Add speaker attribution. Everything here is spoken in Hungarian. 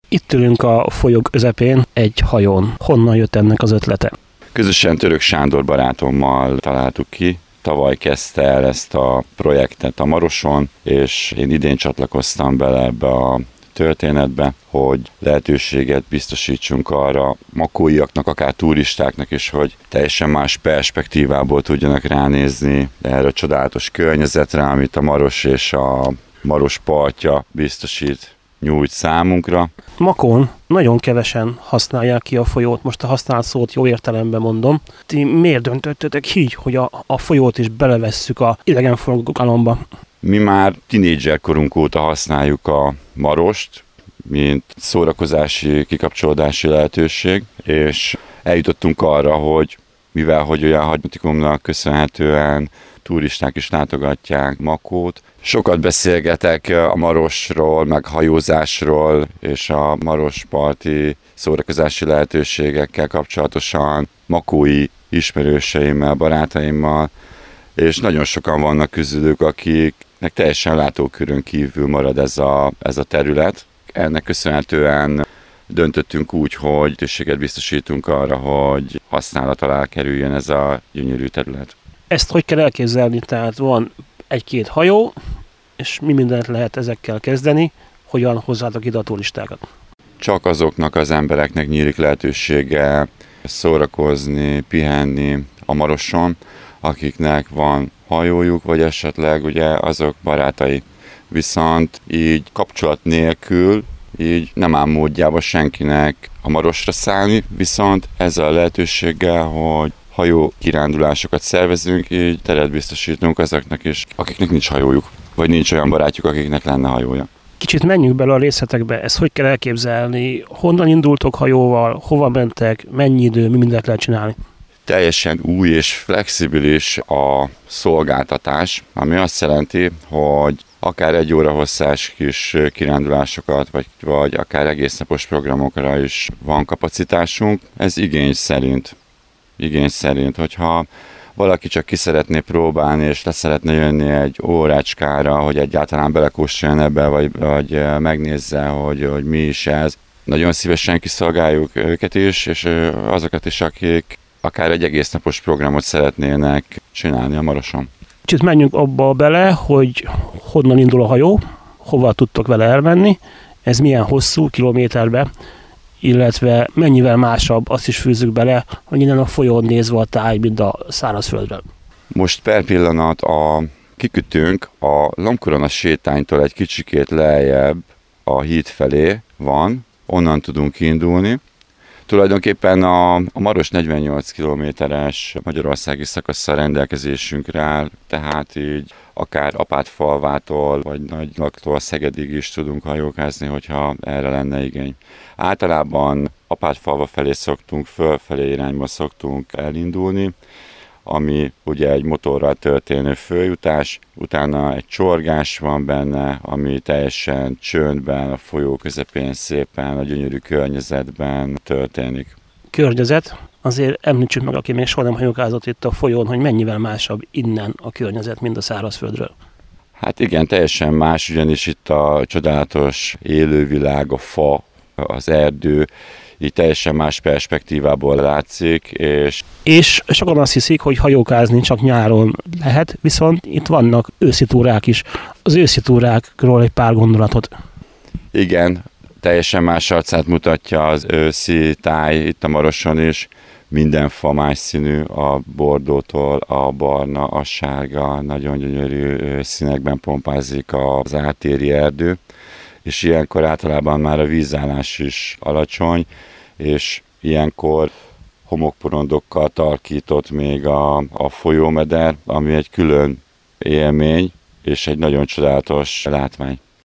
Speaker 1: Itt ülünk a folyó közepén egy hajón. Honnan jött ennek az ötlete?
Speaker 2: Közösen Török Sándor barátommal találtuk ki. Tavaly kezdte el ezt a projektet a Maroson, és én idén csatlakoztam bele ebbe a történetbe, hogy lehetőséget biztosítsunk arra makóiaknak, akár turistáknak is, hogy teljesen más perspektívából tudjanak ránézni erre a csodálatos környezetre, amit a Maros és a Maros partja biztosít, nyújt számunkra.
Speaker 1: Makón nagyon kevesen használják ki a folyót, most a használt szót jó értelemben mondom. Ti miért döntöttetek így, hogy a folyót is belevesszük a idegenforgalomba?
Speaker 2: Mi már tinédzser korunk óta használjuk a Marost, mint szórakozási, kikapcsolódási lehetőség, és eljutottunk arra, hogy mivel hogy olyan hagyományoknak köszönhetően turisták is látogatják Makót. Sokat beszélgetek a Marosról, meg hajózásról, és a Marosparti szórakozási lehetőségekkel kapcsolatosan makói ismerőseimmel, barátaimmal, és nagyon sokan vannak közülük, akiknek teljesen látókörön kívül marad ez a terület. Ennek köszönhetően döntöttünk úgy, hogy lehetőséget biztosítunk arra, hogy használat alá kerüljön ez a gyönyörű terület.
Speaker 1: Ezt hogy kell elképzelni? Tehát van egy-két hajó, és mi mindent lehet ezekkel kezdeni, hogyan hozzátok ide a turistákat?
Speaker 2: Csak azoknak az embereknek nyílik lehetősége szórakozni, pihenni a Maroson, akiknek van hajójuk, vagy esetleg ugye azok barátai. Viszont így kapcsolat nélkül, így nem áll módjába senkinek a Marosra szállni, viszont ezzel a lehetőséggel, hogy hajó kirándulásokat szervezünk, így teret biztosítunk azoknak is, akiknek nincs hajójuk, vagy nincs olyan barátjuk, akiknek lenne hajója.
Speaker 1: Kicsit menjünk bele a részletekbe, ezt hogy kell elképzelni, honnan indultok hajóval, hova mentek, mennyi idő, mi mindent lehet csinálni?
Speaker 2: Teljesen új és flexibilis a szolgáltatás, ami azt jelenti, hogy akár 1 óra hosszás kis kirándulásokat, vagy akár egésznapos programokra is van kapacitásunk. Ez igény szerint, hogyha valaki csak ki szeretné próbálni, és le szeretne jönni egy órácskára, hogy egyáltalán belekóstoljon ebbe, vagy megnézze, hogy mi is ez. Nagyon szívesen kiszolgáljuk őket is, és azokat is, akik akár egy egésznapos programot szeretnének csinálni a Maroson.
Speaker 1: Kicsit menjünk abba bele, hogy honnan indul a hajó, hova tudtok vele elmenni, ez milyen hosszú kilométerbe, illetve mennyivel másabb, azt is fűzzük bele, hogy innen a folyón nézve a táj, mint a szárazföldről.
Speaker 2: Most per pillanat a kikötőnk a Lombkorona sétánytól egy kicsikét lejjebb a híd felé van, onnan tudunk kiindulni. Tulajdonképpen a Maros 48 kilométeres magyarországi szakaszsal rendelkezésünkre áll, tehát így akár Apátfalvától vagy Nagylaktól Szegedig is tudunk hajókázni, hogyha erre lenne igény. Általában Apátfalva felé szoktunk, fölfelé irányba szoktunk elindulni, ami ugye egy motorral történő följutás, utána egy csorgás van benne, ami teljesen csöndben, a folyó közepén szépen, a gyönyörű környezetben történik.
Speaker 1: Környezet, azért említsük meg, aki még soha nem hajókázott itt a folyón, hogy mennyivel másabb innen a környezet, mint a szárazföldről.
Speaker 2: Hát igen, teljesen más, ugyanis itt a csodálatos élővilág, a fa, az erdő, így teljesen más perspektívából látszik, és
Speaker 1: sokan azt hiszik, hogy hajókázni csak nyáron lehet, viszont itt vannak őszi túrák is. Az őszi túrákról egy pár gondolatot.
Speaker 2: Igen, teljesen más arcát mutatja az őszi táj itt a Maroson is. Minden fa más színű, a bordótól a barna, a sárga, nagyon gyönyörű színekben pompázik az ártéri erdő, és ilyenkor általában már a vízállás is alacsony, és ilyenkor homokporondokkal tarkított még a folyómeder, ami egy külön élmény, és egy nagyon csodálatos látvány.